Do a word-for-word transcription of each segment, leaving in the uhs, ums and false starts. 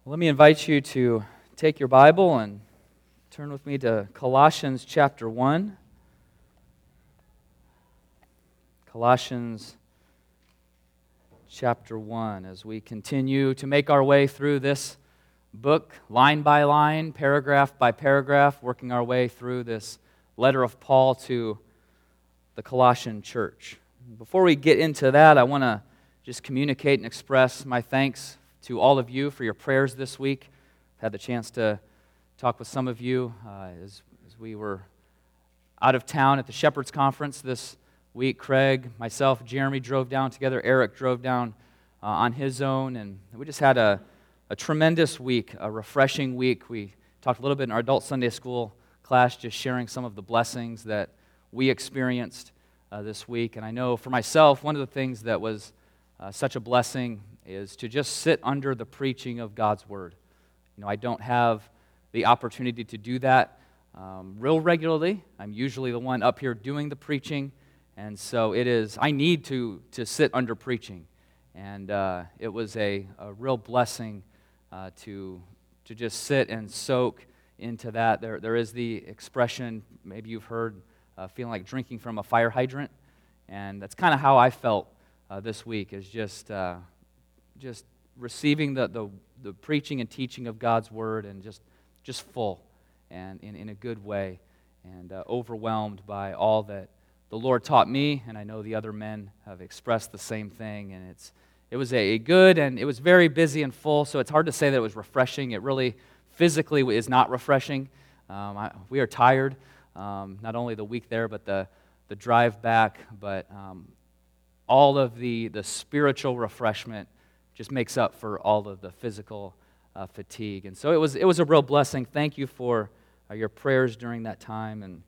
Let me invite you to take your Bible and turn with me to Colossians chapter one. Colossians chapter one, as we continue to make our way through this book, line by line, paragraph by paragraph, working our way through this letter of Paul to the Colossian church. Before we get into that, I want to just communicate and express my thanks to all of you for your prayers this week. I've had the chance to talk with some of you uh, as, as we were out of town at the Shepherds Conference this week. Craig, myself, Jeremy drove down together. Eric drove down uh, on his own, and we just had a, a tremendous week, a refreshing week. We talked a little bit in our adult Sunday school class, just sharing some of the blessings that we experienced uh, this week. And I know for myself, one of the things that was uh, such a blessing is to just sit under the preaching of God's Word. You know, I don't have the opportunity to do that um, real regularly. I'm usually the one up here doing the preaching, and so it is, I need to, to sit under preaching. And uh, it was a, a real blessing uh, to, to just sit and soak into that. There, there is the expression, maybe you've heard, uh, feeling like drinking from a fire hydrant, and that's kind of how I felt uh, this week, is just... Uh, just receiving the, the, the preaching and teaching of God's Word, and just just full and in, in a good way, and uh, overwhelmed by all that the Lord taught me, and I know the other men have expressed the same thing. And it's it was a, a good, and it was very busy and full, so it's hard to say that it was refreshing. It really physically is not refreshing. Um, I, we are tired, um, not only the week there, but the, the drive back, but um, all of the, the spiritual refreshment just makes up for all of the physical uh, fatigue. And so it was it was a real blessing. Thank you for uh, your prayers during that time. And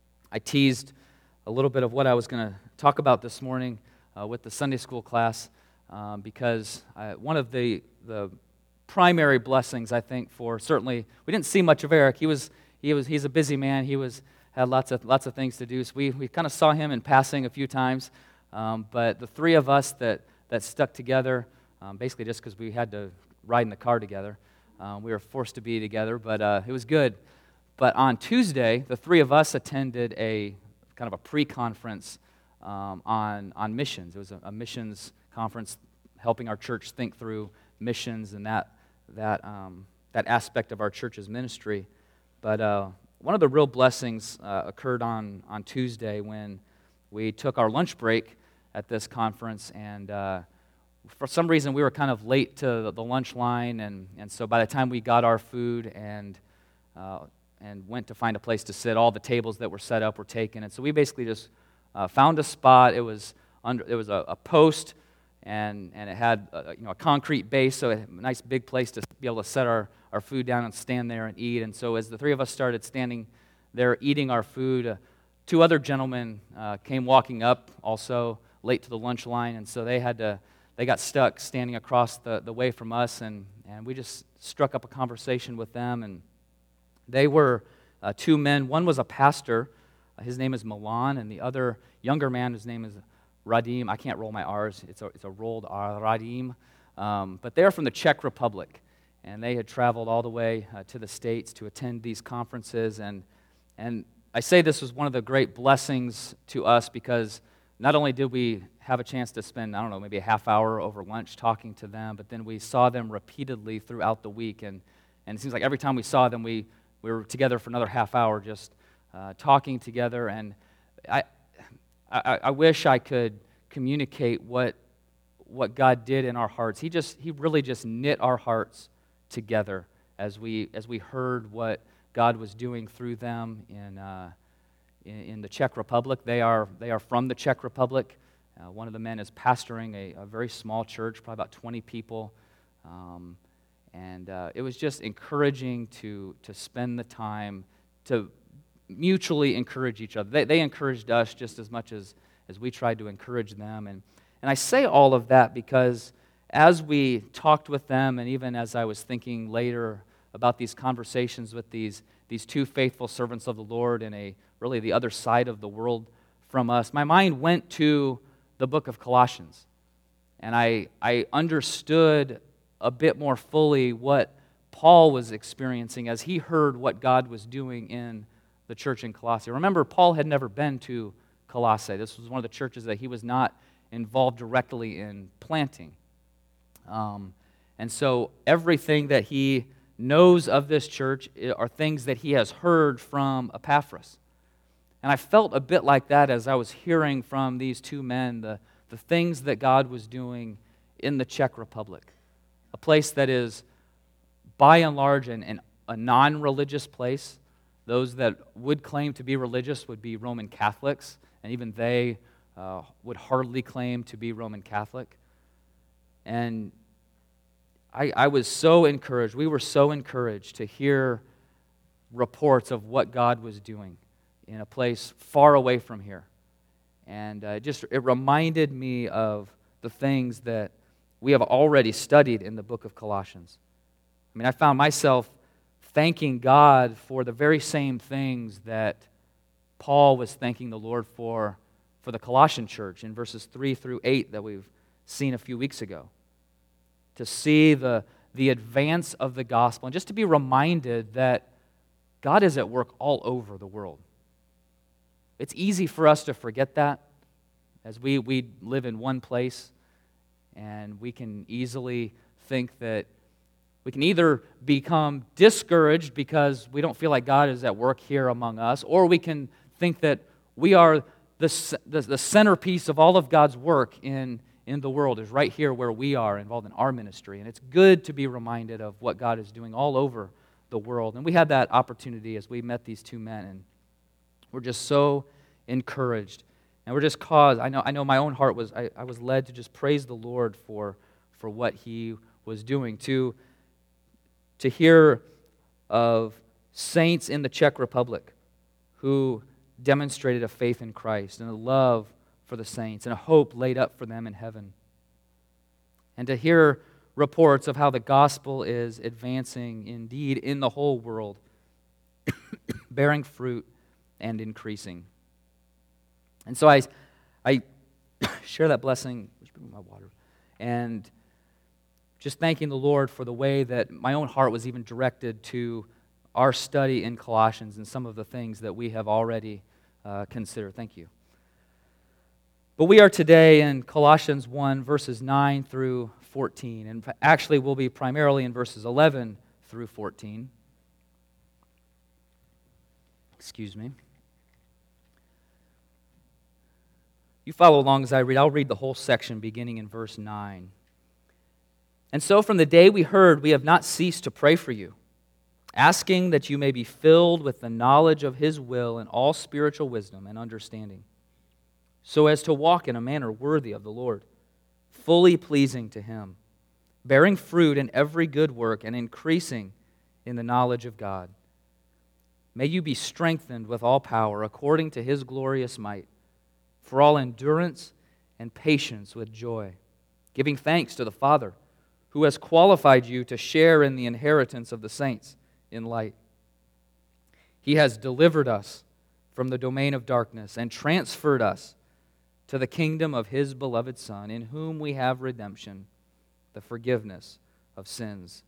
I teased a little bit of what I was going to talk about this morning uh, with the Sunday school class, um, because I, one of the the primary blessings, I think, for certainly, we didn't see much of Eric. He was he was he's a busy man. He was had lots of lots of things to do. So we we kind of saw him in passing a few times. Um, but the three of us that that stuck together. Um, basically just because we had to ride in the car together. Um, we were forced to be together, but uh, it was good. But on Tuesday, the three of us attended a kind of a pre-conference um, on, on missions. It was a, a missions conference helping our church think through missions and that, that, um, that aspect of our church's ministry. But uh, one of the real blessings uh, occurred on, on Tuesday when we took our lunch break at this conference, and uh, for some reason, we were kind of late to the lunch line, and, and so by the time we got our food and uh, and went to find a place to sit, all the tables that were set up were taken, and so we basically just uh, found a spot. It was under it was a, a post, and and it had a, you know a concrete base, so a nice big place to be able to set our, our food down and stand there and eat. And so as the three of us started standing there eating our food, uh, two other gentlemen uh, came walking up, also late to the lunch line, and so they had to. They got stuck standing across the, the way from us, and, and we just struck up a conversation with them. And they were uh, two men. One was a pastor. Uh, his name is Milan, and the other younger man, his name is Radim. I can't roll my R's. It's a, it's a rolled R, Radim. Um, but they're from the Czech Republic, and they had traveled all the way uh, to the States to attend these conferences. And, and I say this was one of the great blessings to us because not only did we have a chance to spend, I don't know, maybe a half hour over lunch talking to them, but then we saw them repeatedly throughout the week, and, and it seems like every time we saw them, we, we were together for another half hour just uh, talking together, and I, I I wish I could communicate what what God did in our hearts. He just He really just knit our hearts together as we as we heard what God was doing through them in uh, in, in the Czech Republic. They are they are from the Czech Republic. Uh, one of the men is pastoring a, a very small church, probably about twenty people, um, and uh, it was just encouraging to to spend the time to mutually encourage each other. They, they encouraged us just as much as, as we tried to encourage them, and and I say all of that because as we talked with them, and even as I was thinking later about these conversations with these these two faithful servants of the Lord in a really the other side of the world from us, my mind went to the book of Colossians. And I, I understood a bit more fully what Paul was experiencing as he heard what God was doing in the church in Colossae. Remember, Paul had never been to Colossae. This was one of the churches that he was not involved directly in planting. Um, and so everything that he knows of this church are things that he has heard from Epaphras. And I felt a bit like that as I was hearing from these two men the, the things that God was doing in the Czech Republic, a place that is by and large an, an, a non-religious place. Those that would claim to be religious would be Roman Catholics, and even they uh, would hardly claim to be Roman Catholic. And I, I was so encouraged, we were so encouraged to hear reports of what God was doing in a place far away from here. And uh, just it reminded me of the things that we have already studied in the book of Colossians. I mean, I found myself thanking God for the very same things that Paul was thanking the Lord for for the Colossian church in verses three through eight that we've seen a few weeks ago. To see the, the advance of the gospel and just to be reminded that God is at work all over the world. It's easy for us to forget that as we, we live in one place, and we can easily think that we can either become discouraged because we don't feel like God is at work here among us, or we can think that we are the, the, the centerpiece of all of God's work in, in the world is right here where we are involved in our ministry. And it's good to be reminded of what God is doing all over the world. And we had that opportunity as we met these two men, and we're just so encouraged. And we're just caused, I know I know my own heart was, I, I was led to just praise the Lord for, for what He was doing. To, to hear of saints in the Czech Republic who demonstrated a faith in Christ and a love for the saints and a hope laid up for them in heaven. And to hear reports of how the gospel is advancing indeed in the whole world, bearing fruit and increasing. And so I, I share that blessing, which bring my water, and just thanking the Lord for the way that my own heart was even directed to our study in Colossians and some of the things that we have already uh, considered. Thank you. But we are today in Colossians one, verses nine through fourteen, and actually we'll be primarily in verses eleven through fourteen. Excuse me. You follow along as I read. I'll read the whole section beginning in verse nine. And so from the day we heard, we have not ceased to pray for you, asking that you may be filled with the knowledge of His will and all spiritual wisdom and understanding, so as to walk in a manner worthy of the Lord, fully pleasing to Him, bearing fruit in every good work and increasing in the knowledge of God. May you be strengthened with all power according to His glorious might, for all endurance and patience with joy, giving thanks to the Father, who has qualified you to share in the inheritance of the saints in light. He has delivered us from the domain of darkness and transferred us to the kingdom of His beloved Son, in whom we have redemption, the forgiveness of sins.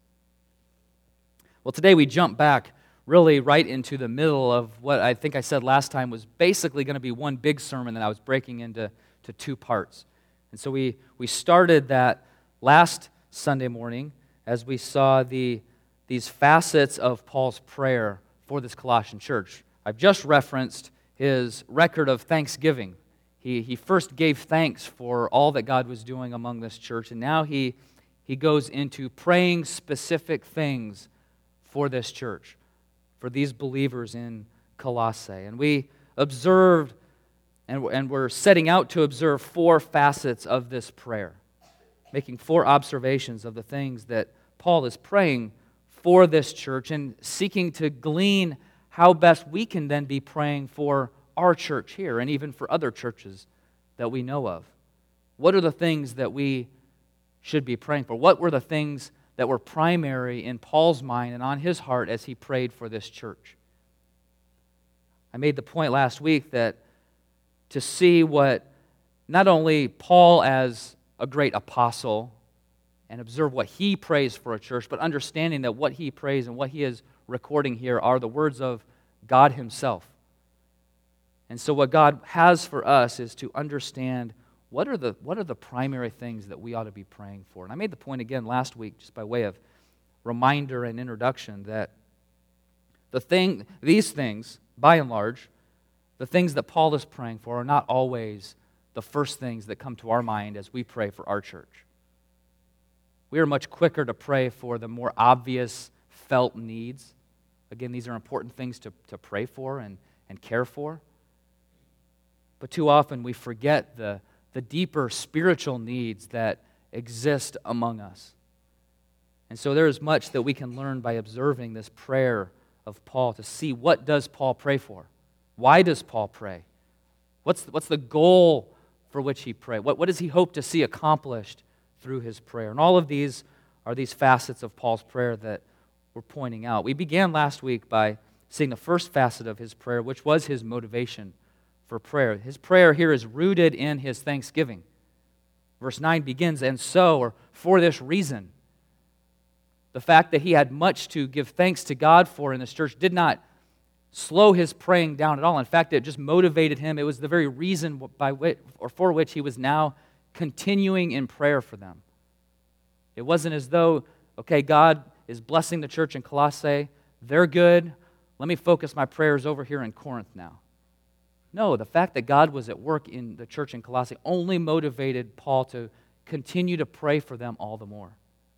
Well, today we jump back really right into the middle of what I think I said last time was basically going to be one big sermon that I was breaking into to two parts. And so we, we started that last Sunday morning as we saw the these facets of Paul's prayer for this Colossian church. I've just referenced his record of thanksgiving. He, he first gave thanks for all that God was doing among this church, and now he, he goes into praying specific things for this church, for these believers in Colossae. And we observed, and, and we're setting out to observe four facets of this prayer, making four observations of the things that Paul is praying for this church and seeking to glean how best we can then be praying for our church here and even for other churches that we know of. What are the things that we should be praying for? What were the things that were primary in Paul's mind and on his heart as he prayed for this church? I made the point last week that to see what not only Paul as a great apostle and observe what he prays for a church, but understanding that what he prays and what he is recording here are the words of God himself. And so what God has for us is to understand what are the what are the primary things that we ought to be praying for. And I made the point again last week, just by way of reminder and introduction, that the thing, these things, by and large, the things that Paul is praying for are not always the first things that come to our mind as we pray for our church. We are much quicker to pray for the more obvious felt needs. Again, these are important things to, to pray for and, and care for. But too often we forget the, the deeper spiritual needs that exist among us. And so there is much that we can learn by observing this prayer of Paul to see, what does Paul pray for? Why does Paul pray? What's, what's the goal for which he prayed? What, what does he hope to see accomplished through his prayer? And all of these are these facets of Paul's prayer that we're pointing out. We began last week by seeing the first facet of his prayer, which was his motivation for prayer. His prayer here is rooted in his thanksgiving. Verse nine begins, and so, or for this reason. The fact that he had much to give thanks to God for in this church did not slow his praying down at all. In fact, it just motivated him. It was the very reason by which, or for which he was now continuing in prayer for them. It wasn't as though, okay, God is blessing the church in Colossae. They're good. Let me focus my prayers over here in Corinth now. No, the fact that God was at work in the church in Colossae only motivated Paul to continue to pray for them all the more.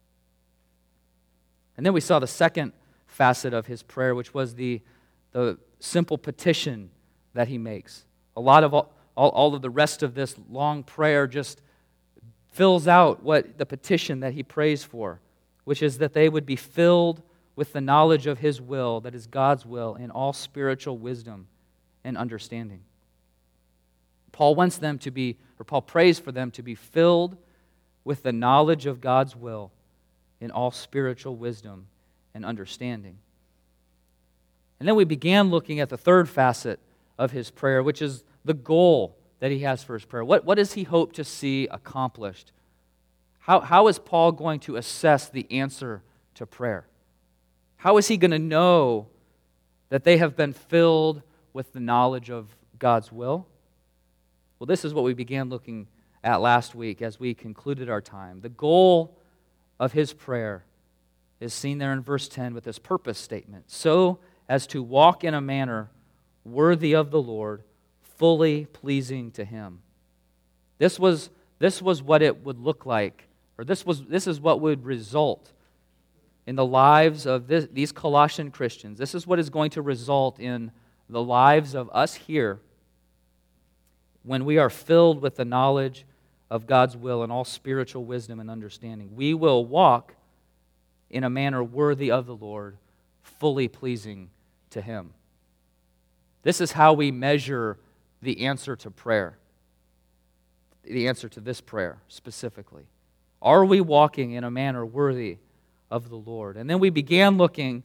And then we saw the second facet of his prayer, which was the, the simple petition that he makes. A lot of all, all, all of the rest of this long prayer just fills out what the petition that he prays for, which is that they would be filled with the knowledge of his will, that is God's will, in all spiritual wisdom and understanding. Paul wants them to be, or Paul prays for them to be filled with the knowledge of God's will in all spiritual wisdom and understanding. And then we began looking at the third facet of his prayer, which is the goal that he has for his prayer. What, what does he hope to see accomplished? How, how is Paul going to assess the answer to prayer? How is he going to know that they have been filled with the knowledge of God's will? Well, this is what we began looking at last week as we concluded our time. The goal of his prayer is seen there in verse ten with this purpose statement: so as to walk in a manner worthy of the Lord, fully pleasing to him. This was, this was what it would look like, or this was this is what would result in the lives of this, these Colossian Christians. This is what is going to result in the lives of us here when we are filled with the knowledge of God's will and all spiritual wisdom and understanding. We will walk in a manner worthy of the Lord, fully pleasing to him. This is how we measure the answer to prayer, the answer to this prayer specifically. Are we walking in a manner worthy of the Lord? And then we began looking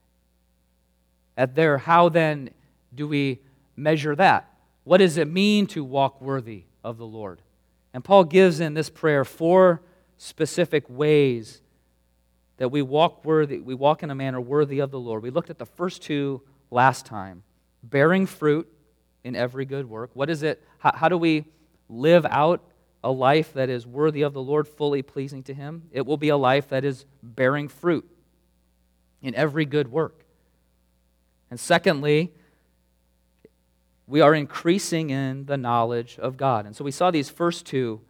at there, how then do we measure that? What does it mean to walk worthy of the Lord? And Paul gives in this prayer four specific ways that we walk worthy, we walk in a manner worthy of the Lord. We looked at the first two last time. Bearing fruit in every good work. What is it? How, how do we live out a life that is worthy of the Lord, fully pleasing to him? It will be a life that is bearing fruit in every good work. And secondly, we are increasing in the knowledge of God. And so we saw these first two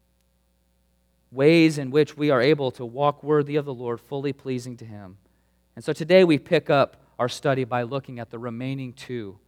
ways in which we are able to walk worthy of the Lord, fully pleasing to him. And so today we pick up our study by looking at the remaining two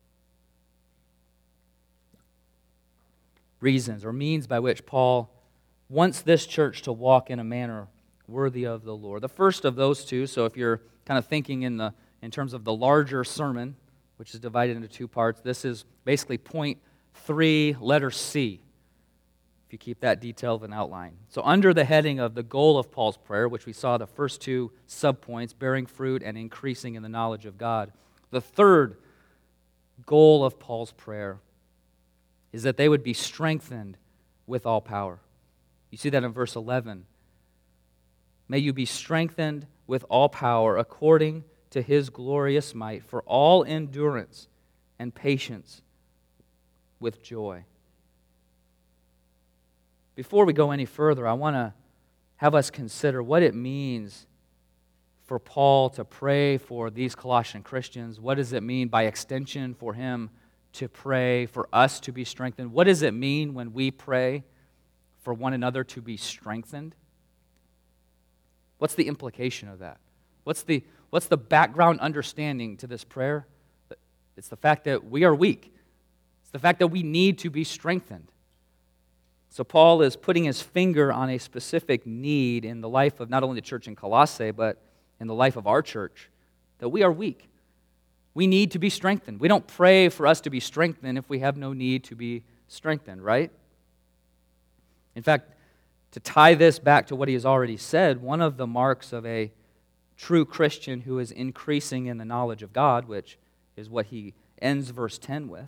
reasons or means by which Paul wants this church to walk in a manner worthy of the Lord. The first of those two, so if you're kind of thinking in the in terms of the larger sermon, which is divided into two parts, this is basically point three, letter C, if you keep that detailed and outline. So under the heading of the goal of Paul's prayer, which we saw the first two subpoints, bearing fruit and increasing in the knowledge of God, the third goal of Paul's prayer is that they would be strengthened with all power. You see that in verse eleven. may you be strengthened with all power according to his glorious might for all endurance and patience with joy. Before we go any further, I want to have us consider what it means for Paul to pray for these Colossian Christians. What does it mean by extension for him to pray for us to be strengthened? What does it mean when we pray for one another to be strengthened? What's the implication of that? What's the, what's the background understanding to this prayer? It's the fact that we are weak. It's the fact that we need to be strengthened. So Paul is putting his finger on a specific need in the life of not only the church in Colossae, but in the life of our church, that we are weak. We need to be strengthened. We don't pray for us to be strengthened if we have no need to be strengthened, right? In fact, to tie this back to what he has already said, one of the marks of a true Christian who is increasing in the knowledge of God, which is what he ends verse ten with,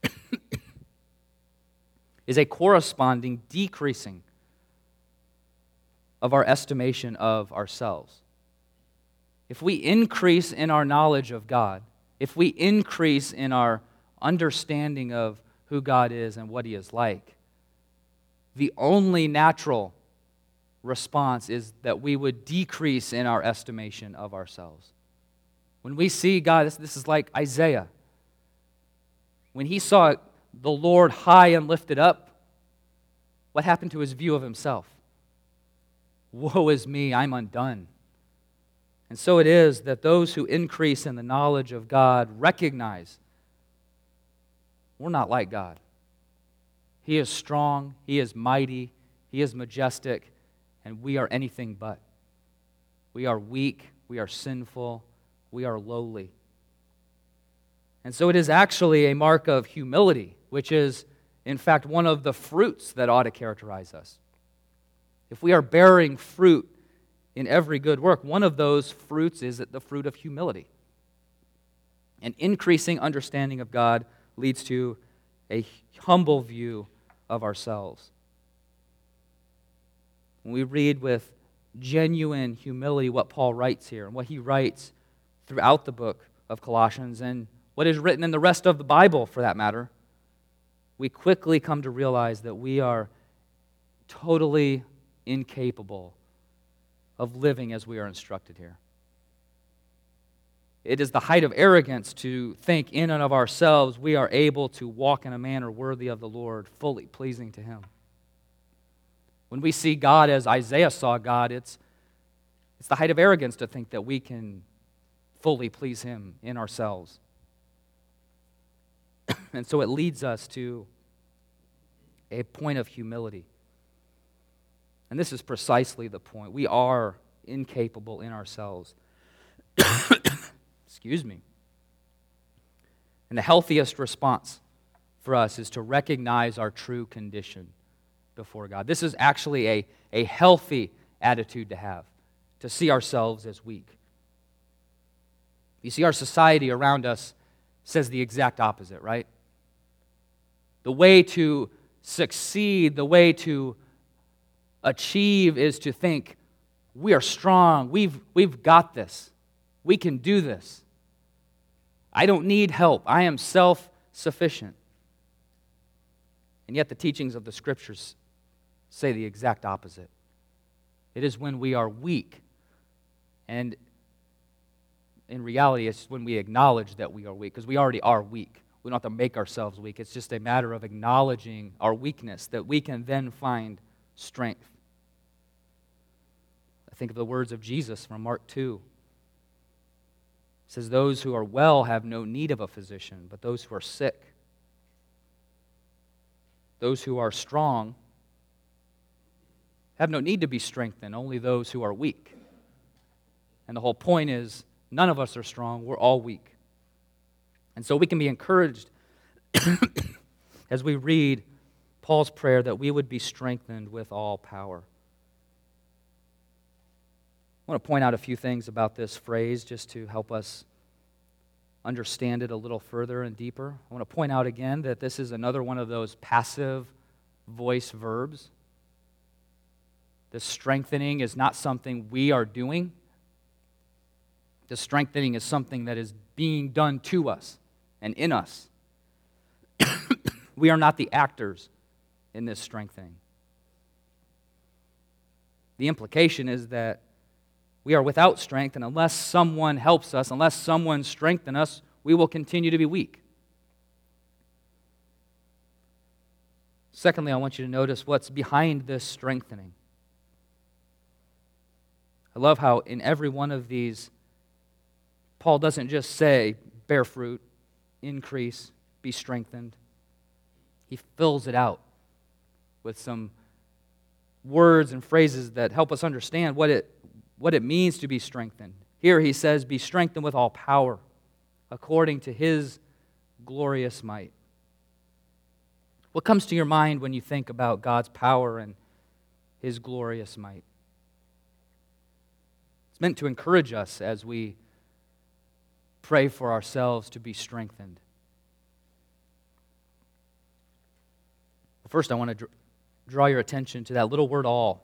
is a corresponding decreasing of our estimation of ourselves. If we increase in our knowledge of God, if we increase in our understanding of who God is and what he is like, the only natural response is that we would decrease in our estimation of ourselves. When we see God, this, this is like Isaiah. When he saw the Lord high and lifted up, what happened to his view of himself? Woe is me, I'm undone. And so it is that those who increase in the knowledge of God recognize we're not like God. He is strong, he is mighty, he is majestic, and we are anything but. We are weak, we are sinful, we are lowly. And so it is actually a mark of humility, which is, in fact, one of the fruits that ought to characterize us. If we are bearing fruit in every good work, one of those fruits is the fruit of humility. An increasing understanding of God leads to a humble view of ourselves. When we read with genuine humility what Paul writes here and what he writes throughout the book of Colossians and what is written in the rest of the Bible for that matter, we quickly come to realize that we are totally incapable of living as we are instructed here. It is the height of arrogance to think in and of ourselves we are able to walk in a manner worthy of the Lord, fully pleasing to him. When we see God as Isaiah saw God, it's, it's the height of arrogance to think that we can fully please him in ourselves. And so it leads us to a point of humility. And this is precisely the point. We are incapable in ourselves. Excuse me. And the healthiest response for us is to recognize our true condition before God. This is actually a, a healthy attitude to have, to see ourselves as weak. You see, our society around us says the exact opposite, right? The way to succeed, the way to achieve is to think, we are strong, we've, we've got this, we can do this. I don't need help, I am self-sufficient. And yet the teachings of the Scriptures say the exact opposite. It is when we are weak, and in reality, it's when we acknowledge that we are weak, because we already are weak. We don't have to make ourselves weak. It's just a matter of acknowledging our weakness that we can then find strength. I think of the words of Jesus from Mark two. It says, those who are well have no need of a physician, but those who are sick. Those who are strong have no need to be strengthened, only those who are weak. And the whole point is, none of us are strong, we're all weak. And so we can be encouraged as we read Paul's prayer that we would be strengthened with all power. I want to point out a few things about this phrase just to help us understand it a little further and deeper. I want to point out again that this is another one of those passive voice verbs. This strengthening is not something we are doing. This strengthening is something that is being done to us and in us. We are not the actors in this strengthening. The implication is that we are without strength, and unless someone helps us, unless someone strengthens us, we will continue to be weak. Secondly, I want you to notice what's behind this strengthening. I love how in every one of these, Paul doesn't just say, bear fruit, increase, be strengthened. He fills it out with some words and phrases that help us understand what it, what it means to be strengthened. Here he says, be strengthened with all power, according to his glorious might. What comes to your mind when you think about God's power and his glorious might? It's meant to encourage us as we pray for ourselves to be strengthened. First, I want to dr- draw your attention to that little word all.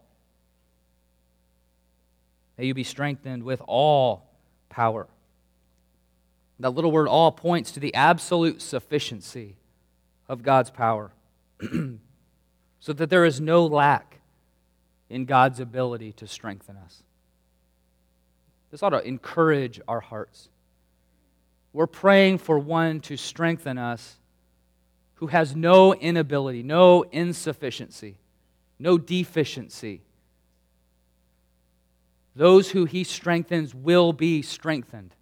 May you be strengthened with all power. That little word all points to the absolute sufficiency of God's power, so that there is no lack in God's ability to strengthen us. This ought to encourage our hearts. We're praying for one to strengthen us who has no inability, no insufficiency, no deficiency. Those who he strengthens will be strengthened.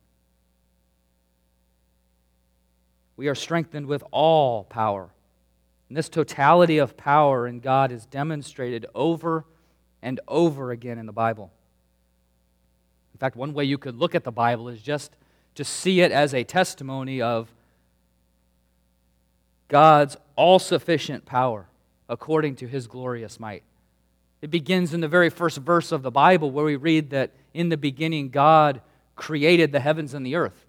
We are strengthened with all power. And this totality of power in God is demonstrated over and over again in the Bible. In fact, one way you could look at the Bible is just to see it as a testimony of God's all-sufficient power according to his glorious might. It begins in the very first verse of the Bible where we read that in the beginning God created the heavens and the earth.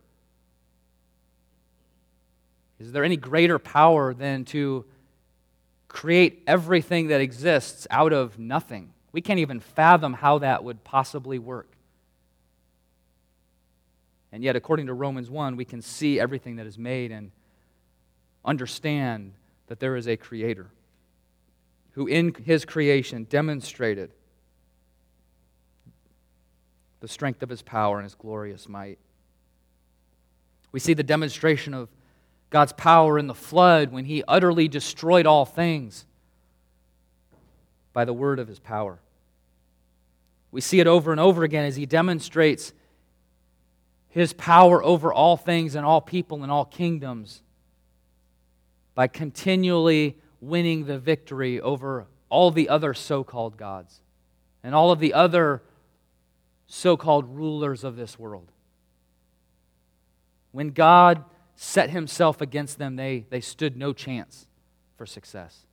Is there any greater power than to create everything that exists out of nothing? We can't even fathom how that would possibly work. And yet, according to Romans one, we can see everything that is made and understand that there is a Creator who in his creation demonstrated the strength of his power and his glorious might. We see the demonstration of God's power in the flood when he utterly destroyed all things by the word of his power. We see it over and over again as he demonstrates his power over all things and all people and all kingdoms by continually winning the victory over all the other so-called gods and all of the other so-called rulers of this world. When God set himself against them, they, they stood no chance for success.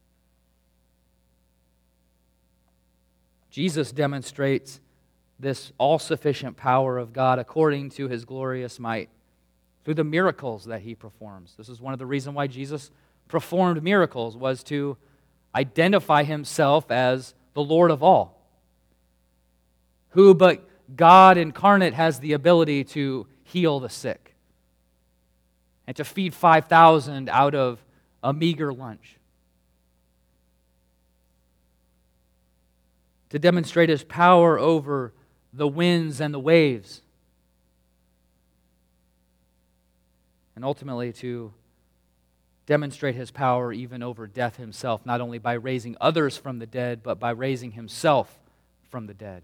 Jesus demonstrates this all-sufficient power of God according to his glorious might through the miracles that he performs. This is one of the reasons why Jesus performed miracles, was to identify himself as the Lord of all, who but God incarnate has the ability to heal the sick and to feed five thousand out of a meager lunch. To demonstrate his power over the winds and the waves. And ultimately to demonstrate his power even over death himself, not only by raising others from the dead, but by raising himself from the dead.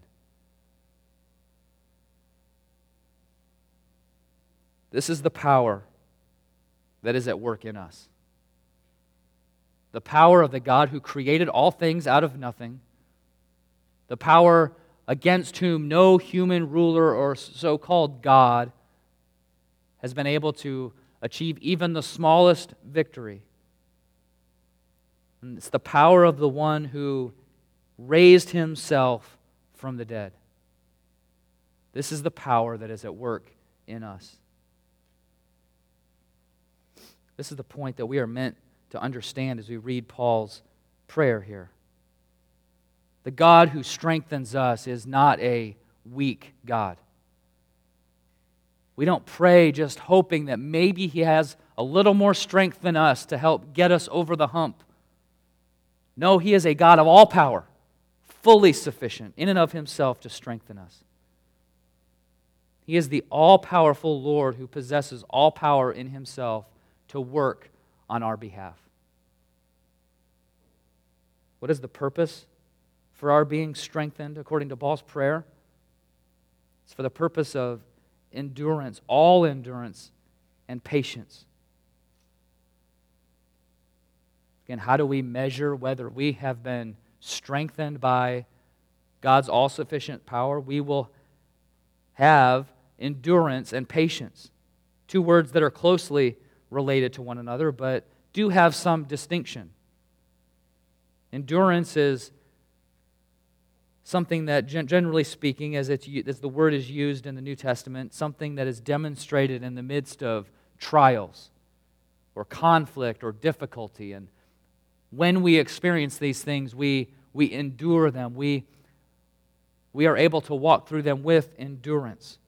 This is the power that is at work in us. The power of the God who created all things out of nothing. The power against whom no human ruler or so-called God has been able to achieve even the smallest victory. And it's the power of the one who raised himself from the dead. This is the power that is at work in us. This is the point that we are meant to understand as we read Paul's prayer here. The God who strengthens us is not a weak God. We don't pray just hoping that maybe He has a little more strength than us to help get us over the hump. No, He is a God of all power, fully sufficient in and of Himself to strengthen us. He is the all-powerful Lord who possesses all power in Himself to work on our behalf. What is the purpose for our being strengthened according to Paul's prayer? It's for the purpose of endurance, all endurance and patience. Again, how do we measure whether we have been strengthened by God's all-sufficient power? We will have endurance and patience. Two words that are closely related to one another, but do have some distinction. Endurance is something that, generally speaking, as, it's, as the word is used in the New Testament, something that is demonstrated in the midst of trials or conflict or difficulty. And when we experience these things, we, we endure them. We, we are able to walk through them with endurance.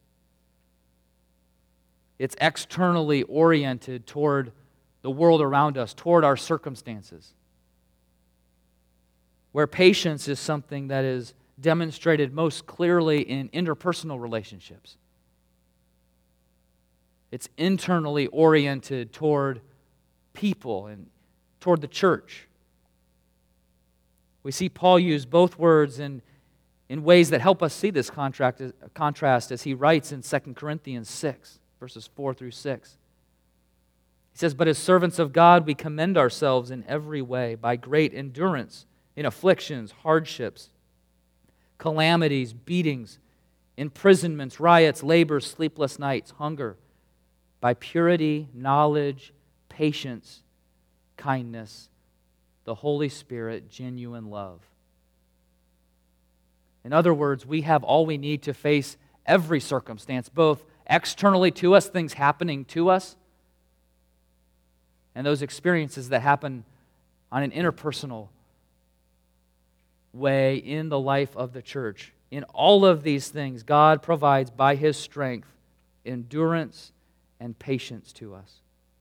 It's externally oriented toward the world around us, toward our circumstances. Where patience is something that is demonstrated most clearly in interpersonal relationships. It's internally oriented toward people and toward the church. We see Paul use both words in, in ways that help us see this contrast, contrast as he writes in Second Corinthians six, verses four through six. He says, "But as servants of God, we commend ourselves in every way by great endurance in afflictions, hardships, calamities, beatings, imprisonments, riots, labors, sleepless nights, hunger, by purity, knowledge, patience, kindness, the Holy Spirit, genuine love." In other words, we have all we need to face every circumstance, both externally to us, things happening to us, and those experiences that happen on an interpersonal way in the life of the church. In all of these things, God provides by His strength endurance and patience to us.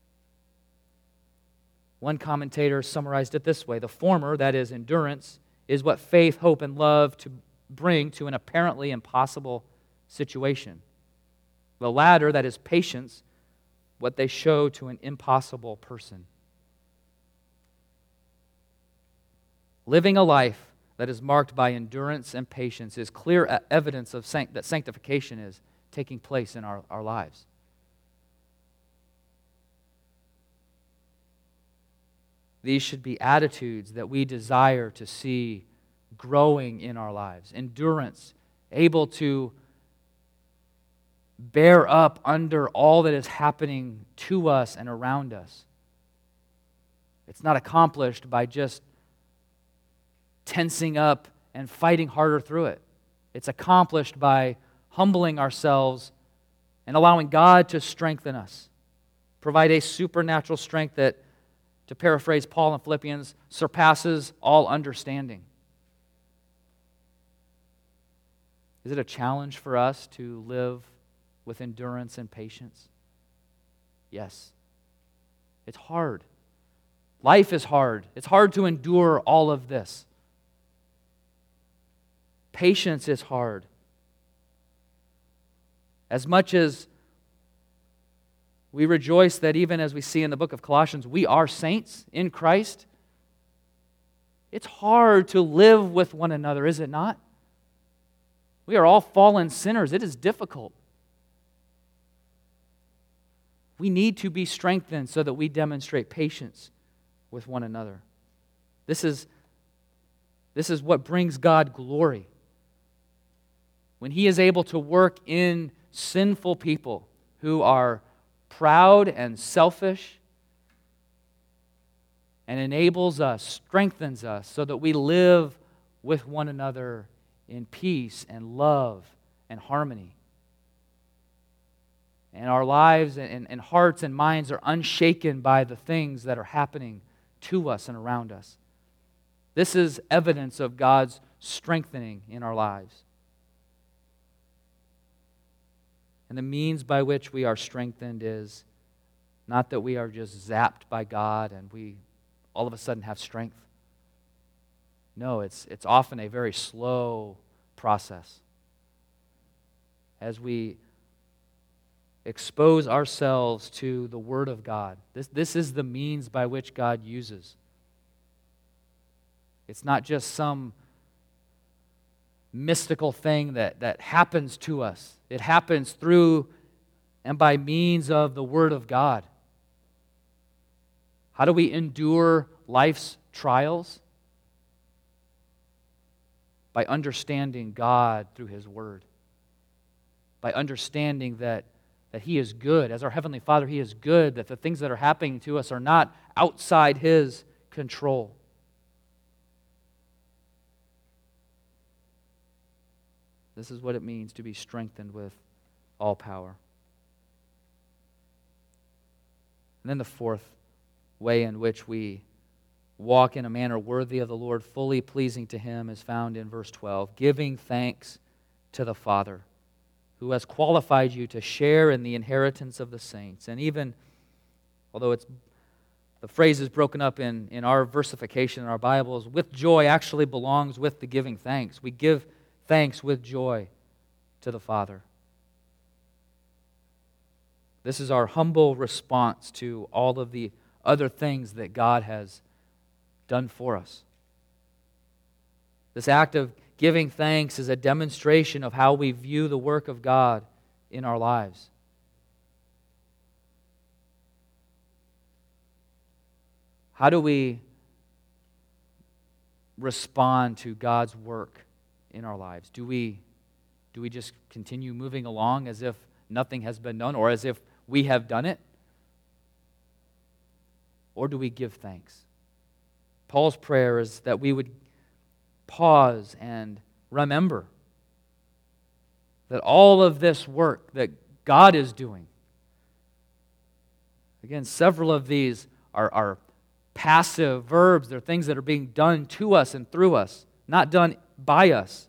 One commentator summarized it this way: the former, that is endurance, is what faith, hope, and love to bring to an apparently impossible situation. The latter, that is patience, what they show to an impossible person. Living a life that is marked by endurance and patience is clear evidence of sanct- that sanctification is taking place in our, our lives. These should be attitudes that we desire to see growing in our lives. Endurance, able to bear up under all that is happening to us and around us. It's not accomplished by just tensing up and fighting harder through it. It's accomplished by humbling ourselves and allowing God to strengthen us, provide a supernatural strength that, to paraphrase Paul in Philippians, surpasses all understanding. Is it a challenge for us to live with endurance and patience? Yes. It's hard. Life is hard. It's hard to endure all of this. Patience is hard. As much as we rejoice that even as we see in the book of Colossians, we are saints in Christ, it's hard to live with one another, is it not? We are all fallen sinners. It is difficult. We need to be strengthened so that we demonstrate patience with one another. This is, this is what brings God glory. When He is able to work in sinful people who are proud and selfish, and enables us, strengthens us, so that we live with one another in peace and love and harmony. And our lives and, and hearts and minds are unshaken by the things that are happening to us and around us. This is evidence of God's strengthening in our lives. And the means by which we are strengthened is not that we are just zapped by God and we all of a sudden have strength. No, it's, it's often a very slow process. As we expose ourselves to the Word of God, this, this is the means by which God uses. It's not just some mystical thing that, that happens to us. It happens through and by means of the Word of God. How do we endure life's trials? By understanding God through His Word. By understanding that, that He is good. As our Heavenly Father, He is good, that the things that are happening to us are not outside His control. This is what it means to be strengthened with all power. And then the fourth way in which we walk in a manner worthy of the Lord, fully pleasing to Him, is found in verse twelve. Giving thanks to the Father, who has qualified you to share in the inheritance of the saints. And even, although it's the phrase is broken up in, in our versification in our Bibles, with joy actually belongs with the giving thanks. We give thanks with joy to the Father. This is our humble response to all of the other things that God has done for us. This act of giving thanks is a demonstration of how we view the work of God in our lives. How do we respond to God's work in our lives? Do we, do we just continue moving along as if nothing has been done, or as if we have done it? Or do we give thanks? Paul's prayer is that we would pause and remember that all of this work that God is doing, again, several of these are, are passive verbs. They're things that are being done to us and through us, not done by us.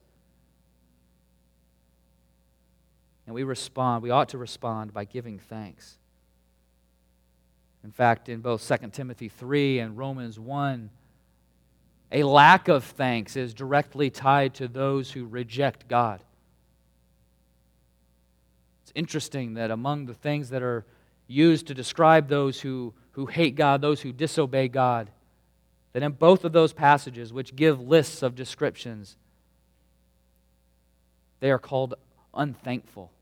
And we respond, we ought to respond by giving thanks. In fact, in both Second Timothy three and Romans one, a lack of thanks is directly tied to those who reject God. It's interesting that among the things that are used to describe those who, who hate God, those who disobey God, that in both of those passages, which give lists of descriptions, they are called unthankful.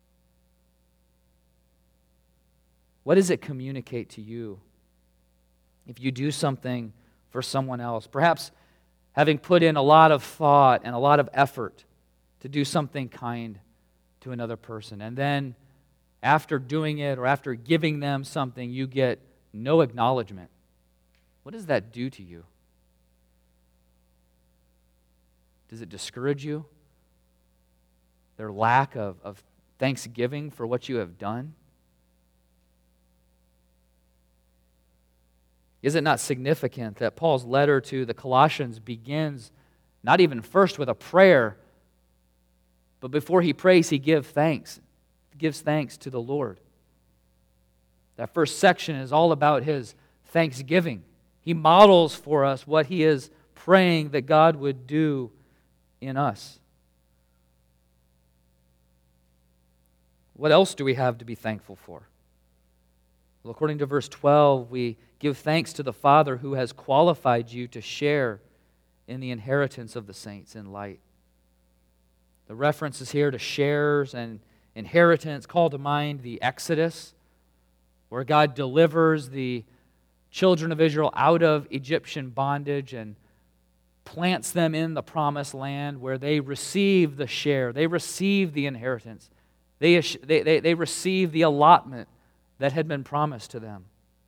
What does it communicate to you if you do something for someone else? Perhaps having put in a lot of thought and a lot of effort to do something kind to another person, and then after doing it or after giving them something, you get no acknowledgement. What does that do to you? Does it discourage you? Their lack of, of thanksgiving for what you have done? Is it not significant that Paul's letter to the Colossians begins not even first with a prayer, but before he prays, he gives thanks. He gives thanks to the Lord. That first section is all about his thanksgiving. He models for us what he is praying that God would do in us. What else do we have to be thankful for? Well, according to verse twelve, we give thanks to the Father who has qualified you to share in the inheritance of the saints in light. The references here to shares and inheritance call to mind the Exodus, where God delivers the children of Israel out of Egyptian bondage and plants them in the promised land where they receive the share, they receive the inheritance, they, they, they, they receive the allotment that had been promised to them.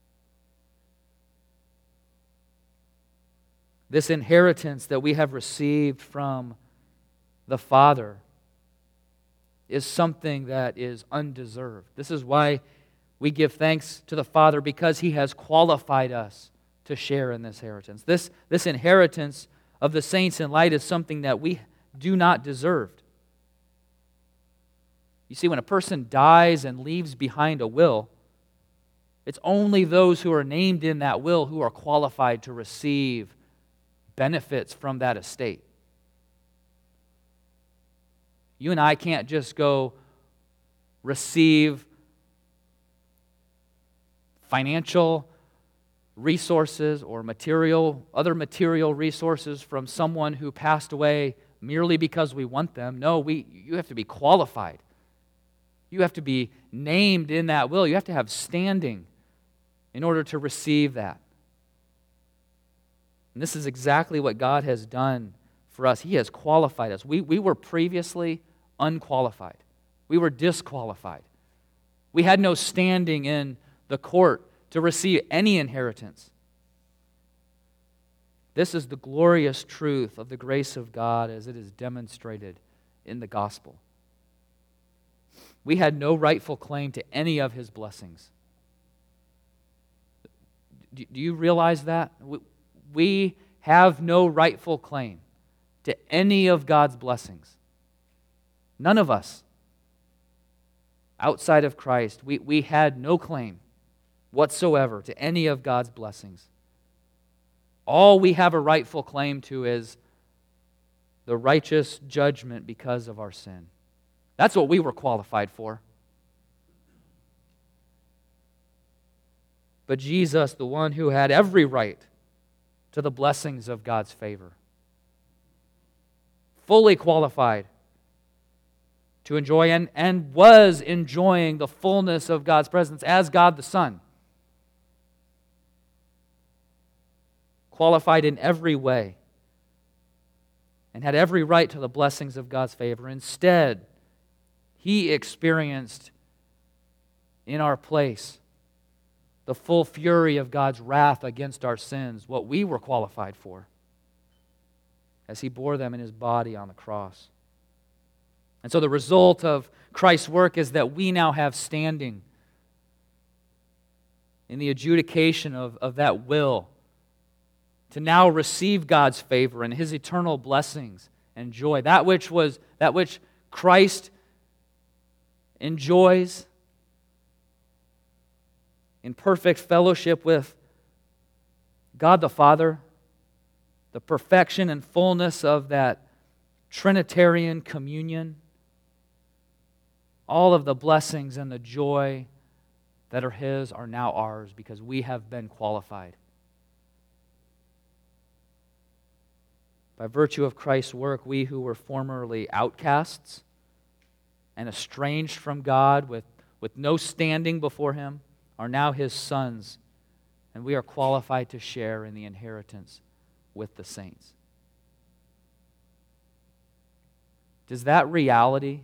This inheritance that we have received from the Father is something that is undeserved. This is why we give thanks to the Father, because He has qualified us to share in this inheritance. This, this inheritance of the saints in light is something that we do not deserve. You see, when a person dies and leaves behind a will, it's only those who are named in that will who are qualified to receive benefits from that estate. You and I can't just go receive financial resources or material, other material resources from someone who passed away merely because we want them. No, we, you have to be qualified. You have to be named in that will. You have to have standing in order to receive that. And this is exactly what God has done for us. He has qualified us. We, we were previously unqualified. We were disqualified. We had no standing in the court to receive any inheritance. This is the glorious truth of the grace of God as it is demonstrated in the gospel. We had no rightful claim to any of His blessings. Do you realize that? We have no rightful claim to any of God's blessings. None of us, outside of Christ, we, we had no claim whatsoever to any of God's blessings. All we have a rightful claim to is the righteous judgment because of our sin. That's what we were qualified for. But Jesus, the one who had every right to the blessings of God's favor, fully qualified to enjoy and, and was enjoying the fullness of God's presence as God the Son, qualified in every way and had every right to the blessings of God's favor. Instead, He experienced in our place the full fury of God's wrath against our sins, what we were qualified for, as He bore them in His body on the cross. And so the result of Christ's work is that we now have standing in the adjudication of, of that will to now receive God's favor and His eternal blessings and joy. That which was that which Christ enjoys in perfect fellowship with God the Father, the perfection and fullness of that Trinitarian communion, all of the blessings and the joy that are His are now ours because we have been qualified. By virtue of Christ's work, we who were formerly outcasts and estranged from God with, with no standing before Him are now His sons, and we are qualified to share in the inheritance with the saints. Does that reality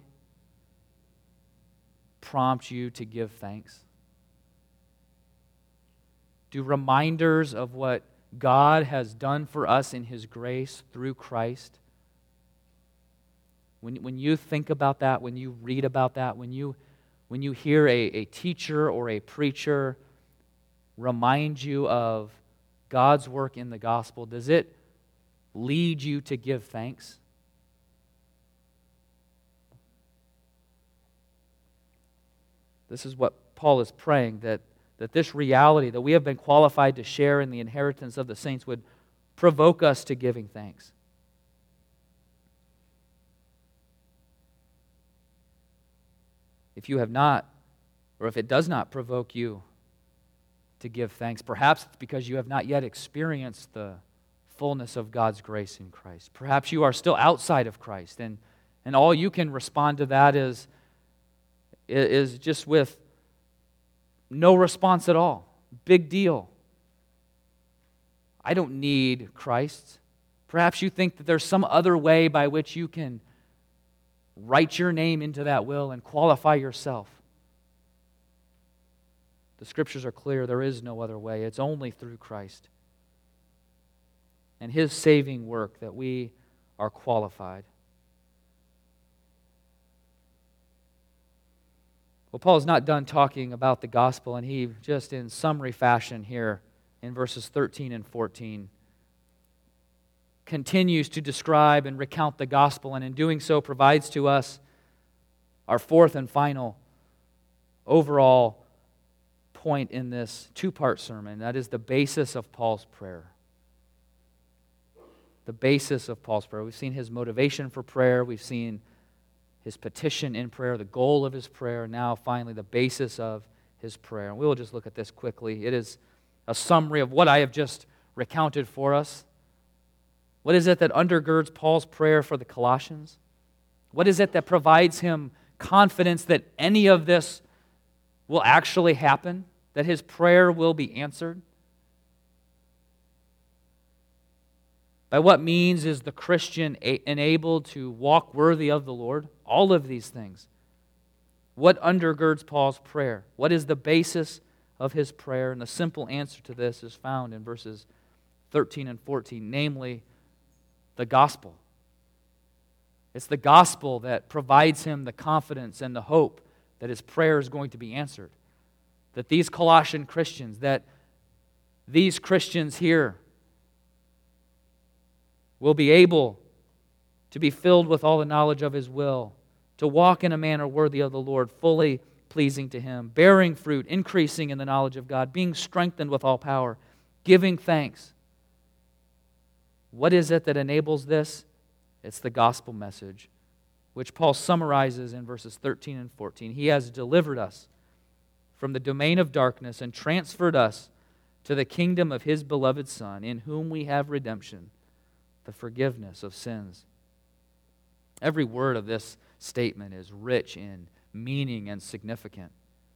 prompt you to give thanks? Do reminders of what God has done for us in His grace through Christ, when, when you think about that, when you read about that, when you, when you hear a, a teacher or a preacher remind you of God's work in the gospel, does it lead you to give thanks? This is what Paul is praying, that, that this reality that we have been qualified to share in the inheritance of the saints would provoke us to giving thanks. If you have not, or if it does not provoke you to give thanks, perhaps it's because you have not yet experienced the fullness of God's grace in Christ. Perhaps you are still outside of Christ, and, and all you can respond to that is, is just with no response at all. Big deal. I don't need Christ. Perhaps you think that there's some other way by which you can write your name into that will and qualify yourself. The Scriptures are clear. There is no other way. It's only through Christ and His saving work that we are qualified. Well, Paul is not done talking about the gospel, and he just in summary fashion here in verses thirteen and fourteen continues to describe and recount the gospel, and in doing so provides to us our fourth and final overall point in this two-part sermon. That is the basis of Paul's prayer. The basis of Paul's prayer. We've seen his motivation for prayer. We've seen his petition in prayer, the goal of his prayer, and now finally the basis of his prayer. And we will just look at this quickly. It is a summary of what I have just recounted for us. What is it that undergirds Paul's prayer for the Colossians? What is it that provides him confidence that any of this will actually happen, that his prayer will be answered? By what means is the Christian enabled to walk worthy of the Lord? All of these things. What undergirds Paul's prayer? What is the basis of his prayer? And the simple answer to this is found in verses thirteen and fourteen, namely the gospel. It's the gospel that provides him the confidence and the hope that his prayer is going to be answered. That these Colossian Christians, that these Christians here will be able to be filled with all the knowledge of his will, to walk in a manner worthy of the Lord, fully pleasing to him, bearing fruit, increasing in the knowledge of God, being strengthened with all power, giving thanks. What is it that enables this? It's the gospel message, which Paul summarizes in verses thirteen and fourteen. He has delivered us from the domain of darkness and transferred us to the kingdom of his beloved Son, in whom we have redemption, the forgiveness of sins. Every word of this statement is rich in meaning and significant.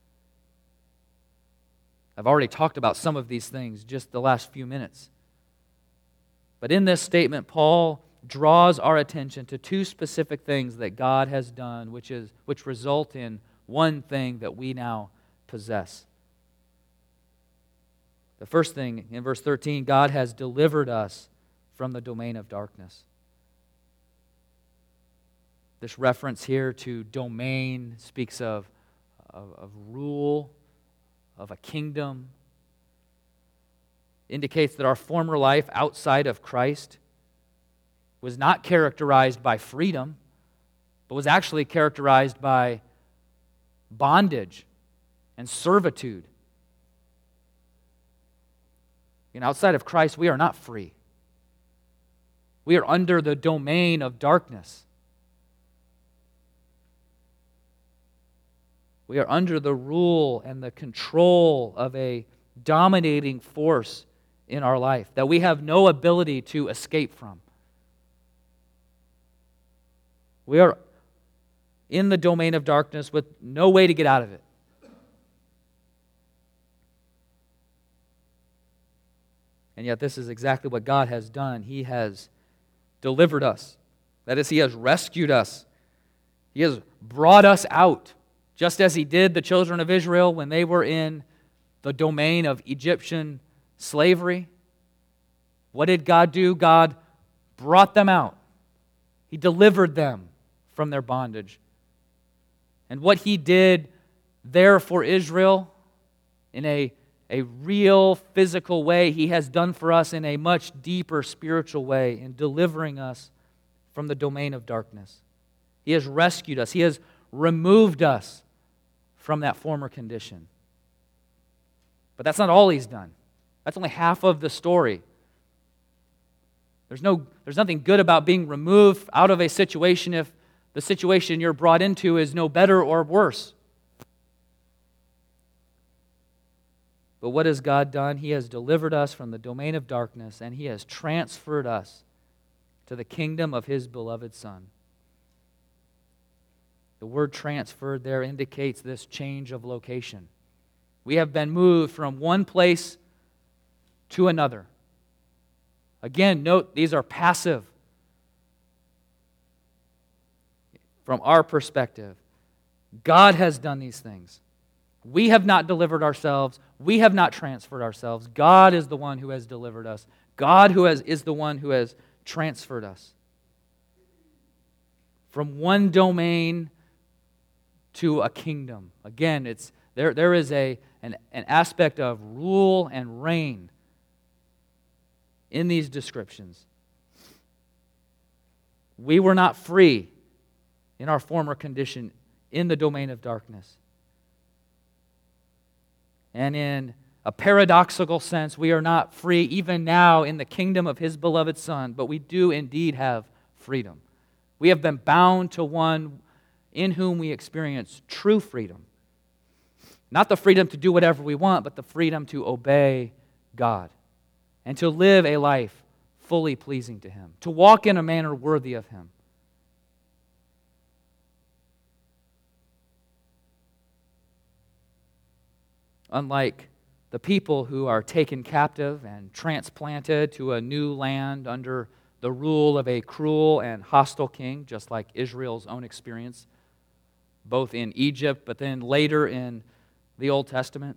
I've already talked about some of these things just the last few minutes. But in this statement, Paul draws our attention to two specific things that God has done, which is which result in one thing that we now possess. The first thing, in verse thirteen, God has delivered us from the domain of darkness. This reference here to domain speaks of, of, of rule, of a kingdom. Indicates that our former life outside of Christ was not characterized by freedom, but was actually characterized by bondage and servitude. And outside of Christ, we are not free. We are under the domain of darkness. We are under the rule and the control of a dominating force in our life that we have no ability to escape from. We are in the domain of darkness with no way to get out of it. And yet this is exactly what God has done. He has delivered us. That is, He has rescued us. He has brought us out, just as He did the children of Israel when they were in the domain of Egyptian slavery. What did God do? God brought them out. He delivered them from their bondage. And what He did there for Israel in a, a real physical way, He has done for us in a much deeper spiritual way in delivering us from the domain of darkness. He has rescued us. He has removed us from that former condition. But that's not all He's done. That's only half of the story. There's no, there's nothing good about being removed out of a situation if the situation you're brought into is no better or worse. But what has God done? He has delivered us from the domain of darkness, and He has transferred us to the kingdom of His beloved Son. The word transferred there indicates this change of location. We have been moved from one place to another. Again, note these are passive from our perspective. God has done these things. We have not delivered ourselves. We have not transferred ourselves. God is the one who has delivered us. God who has, is the one who has transferred us. From one domain to a kingdom. Again, it's there, there is a, an, an aspect of rule and reign in these descriptions. We were not free in our former condition in the domain of darkness. And in a paradoxical sense, we are not free even now in the kingdom of His beloved Son, but we do indeed have freedom. We have been bound to one in whom we experience true freedom. Not the freedom to do whatever we want, but the freedom to obey God and to live a life fully pleasing to Him, to walk in a manner worthy of Him. Unlike the people who are taken captive and transplanted to a new land under the rule of a cruel and hostile king, just like Israel's own experience, both in Egypt but then later in the Old Testament.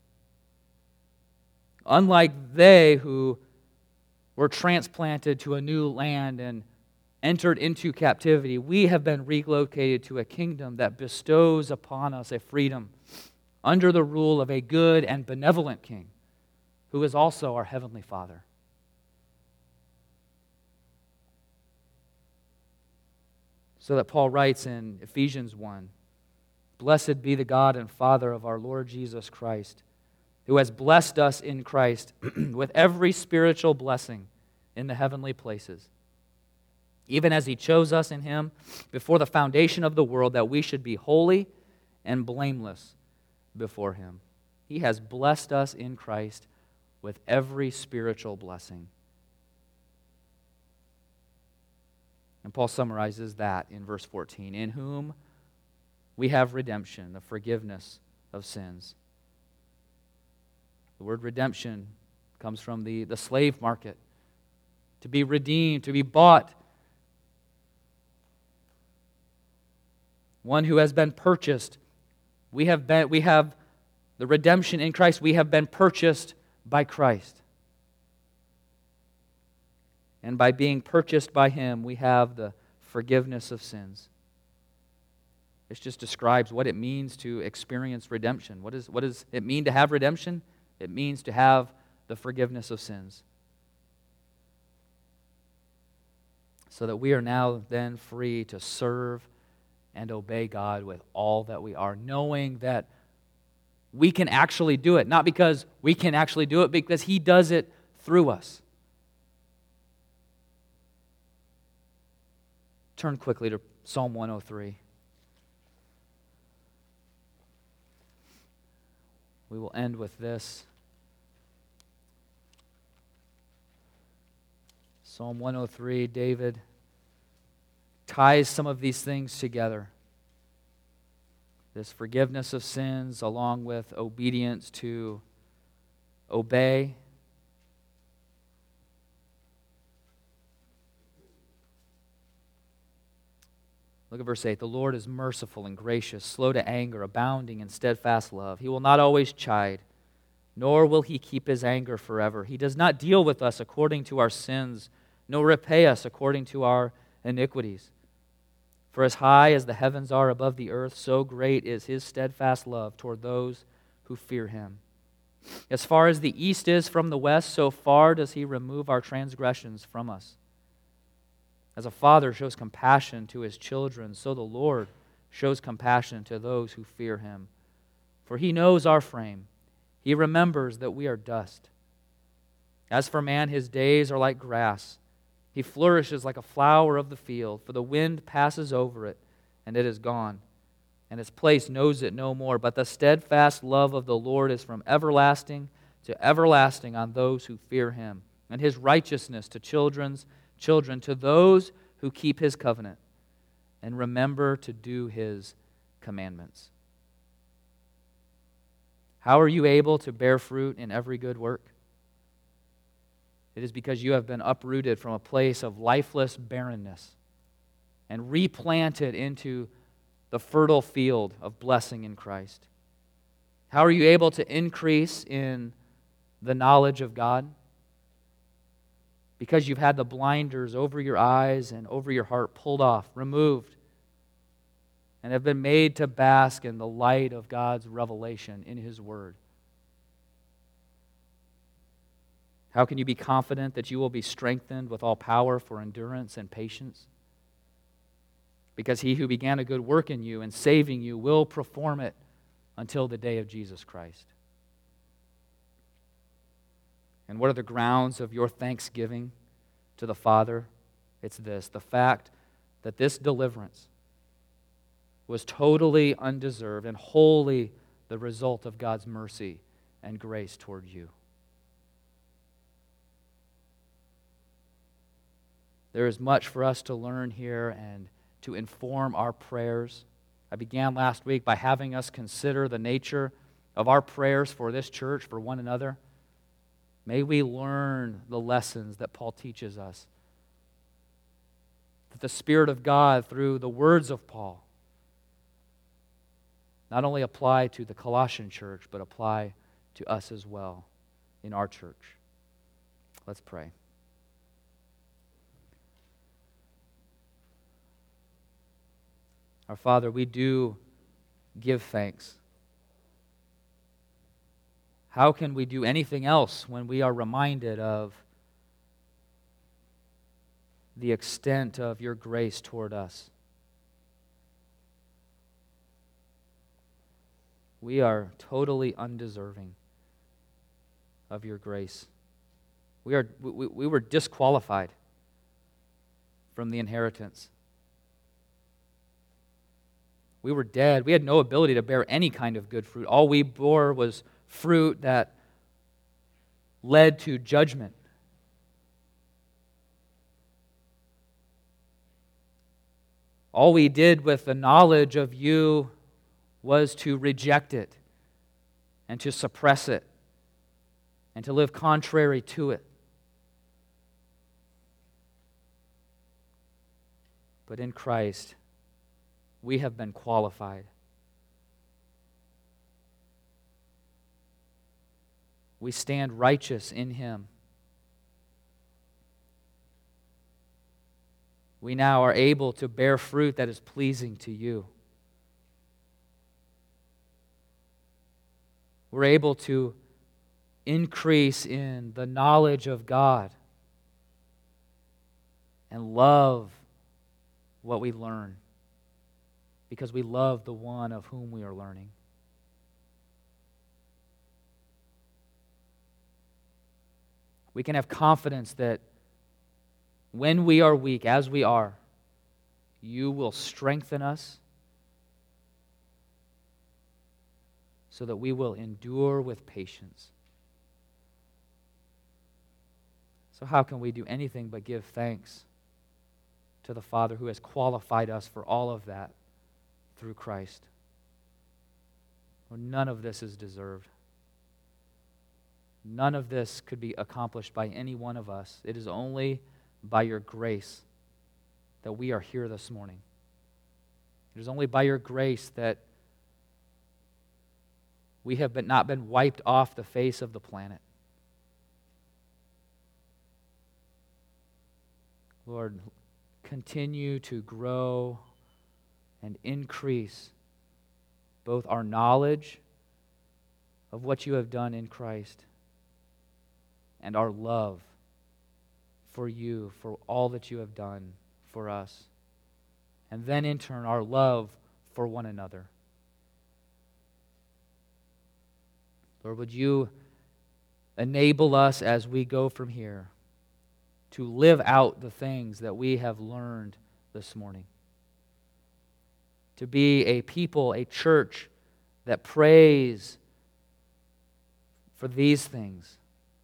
Unlike they who were transplanted to a new land and entered into captivity, we have been relocated to a kingdom that bestows upon us a freedom under the rule of a good and benevolent king who is also our Heavenly Father. So that Paul writes in Ephesians one, "Blessed be the God and Father of our Lord Jesus Christ, who has blessed us in Christ with every spiritual blessing in the heavenly places, even as He chose us in Him before the foundation of the world, that we should be holy and blameless before Him." He has blessed us in Christ with every spiritual blessing. And Paul summarizes that in verse fourteen, "In whom we have redemption, the forgiveness of sins." The word redemption comes from the, the slave market. To be redeemed, to be bought. One who has been purchased. We have been, we have the redemption in Christ. We have been purchased by Christ. And by being purchased by Him, we have the forgiveness of sins. This just describes what it means to experience redemption. What, is, what does it mean to have redemption? It means to have the forgiveness of sins. So that we are now then free to serve and obey God with all that we are, knowing that we can actually do it. Not because we can actually do it, because He does it through us. Turn quickly to Psalm one oh three. We will end with this. Psalm one oh three, David ties some of these things together. This forgiveness of sins along with obedience to obey. Look at verse eight. "The Lord is merciful and gracious, slow to anger, abounding in steadfast love. He will not always chide, nor will He keep His anger forever. He does not deal with us according to our sins, nor repay us according to our iniquities. For as high as the heavens are above the earth, so great is His steadfast love toward those who fear Him. As far as the east is from the west, so far does He remove our transgressions from us. As a father shows compassion to his children, so the Lord shows compassion to those who fear Him. For He knows our frame. He remembers that we are dust. As for man, his days are like grass. He flourishes like a flower of the field, for the wind passes over it, and it is gone, and its place knows it no more. But the steadfast love of the Lord is from everlasting to everlasting on those who fear Him, and His righteousness to children's children, to those who keep His covenant and remember to do His commandments." How are you able to bear fruit in every good work? It is because you have been uprooted from a place of lifeless barrenness and replanted into the fertile field of blessing in Christ. How are you able to increase in the knowledge of God? Because you've had the blinders over your eyes and over your heart pulled off, removed, and have been made to bask in the light of God's revelation in His Word. How can you be confident that you will be strengthened with all power for endurance and patience? because he who began a good work in you and saving you will perform it until the day of Jesus Christ. And what are the grounds of your thanksgiving to the Father? It's this, the fact that this deliverance was totally undeserved and wholly the result of God's mercy and grace toward you. There is much for us to learn here and to inform our prayers. I began last week by having us consider the nature of our prayers for this church, for one another. May we learn the lessons that Paul teaches us. That the Spirit of God, through the words of Paul, not only apply to the Colossian church, but apply to us as well in our church. Let's pray. Our Father, we do give thanks. How can we do anything else when we are reminded of the extent of your grace toward us? We are totally undeserving of your grace. We are we, we were disqualified from the inheritance. We were dead. We had no ability to bear any kind of good fruit. All we bore was fruit that led to judgment. All we did with the knowledge of you was to reject it and to suppress it and to live contrary to it. But in Christ, we have been qualified. We stand righteous in Him. We now are able to bear fruit that is pleasing to you. We're able to increase in the knowledge of God and love what we learn, because we love the one of whom we are learning. We can have confidence that when we are weak, as we are, you will strengthen us so that we will endure with patience. So how can we do anything but give thanks to the Father who has qualified us for all of that through Christ? Well, none of this is deserved. None of this could be accomplished by any one of us. It is only by your grace that we are here this morning. It is only by your grace that we have been, not been wiped off the face of the planet. Lord, continue to grow and increase both our knowledge of what you have done in Christ and our love for you, for all that you have done for us. And then in turn, our love for one another. Lord, would you enable us as we go from here to live out the things that we have learned this morning. To be a people, a church that prays for these things,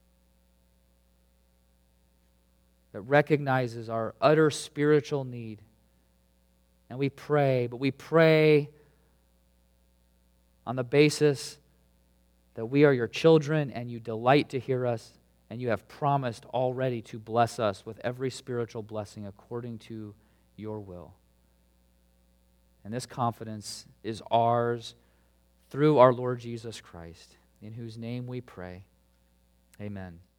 that recognizes our utter spiritual need. And we pray, but we pray on the basis that we are your children and you delight to hear us, and you have promised already to bless us with every spiritual blessing according to your will. And this confidence is ours through our Lord Jesus Christ, in whose name we pray. Amen.